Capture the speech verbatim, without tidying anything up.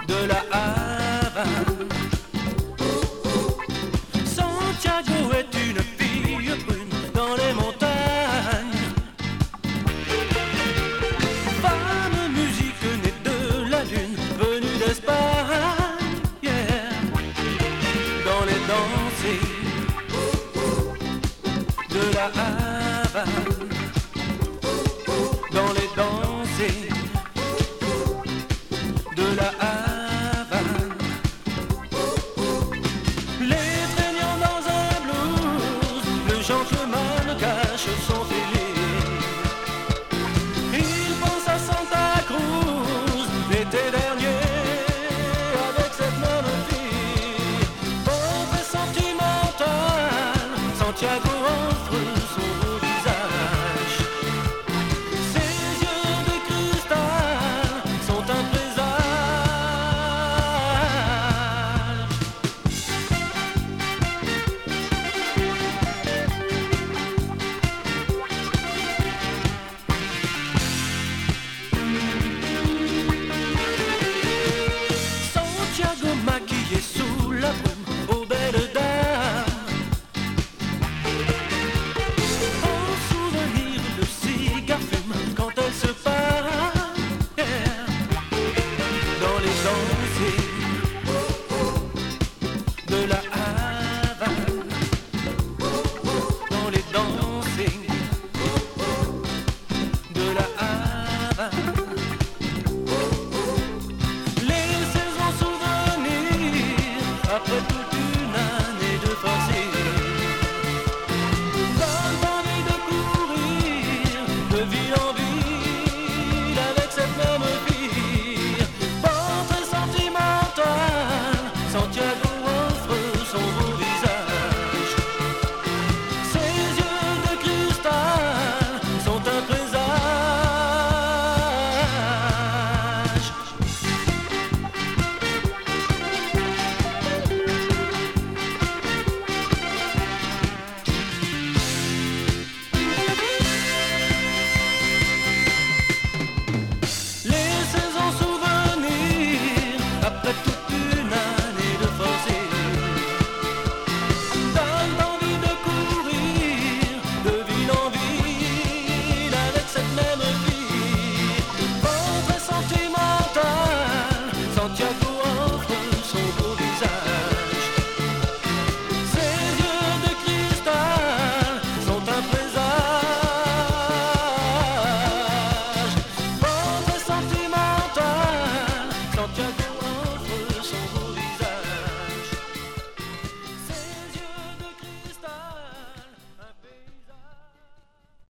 de la Havane. Santiago est une fille brune dans les montagnes. Femme musique née de la lune, venue d'Espagne, yeah. Dans les dansées de la Havane, dans les dansées de la Havane. Les traînant dans un blues, le gentleman cache son filet. Il pense à Santa Cruz l'été dernier avec cette même fille. Pauvre et sentimental, Santiago offre son beau visage. Ses yeux de cristal sont un présage. Santiago maquillé sous la brume, aux belles dames. En souvenir, le cigare fume quand elle se part, yeah. Dans les dents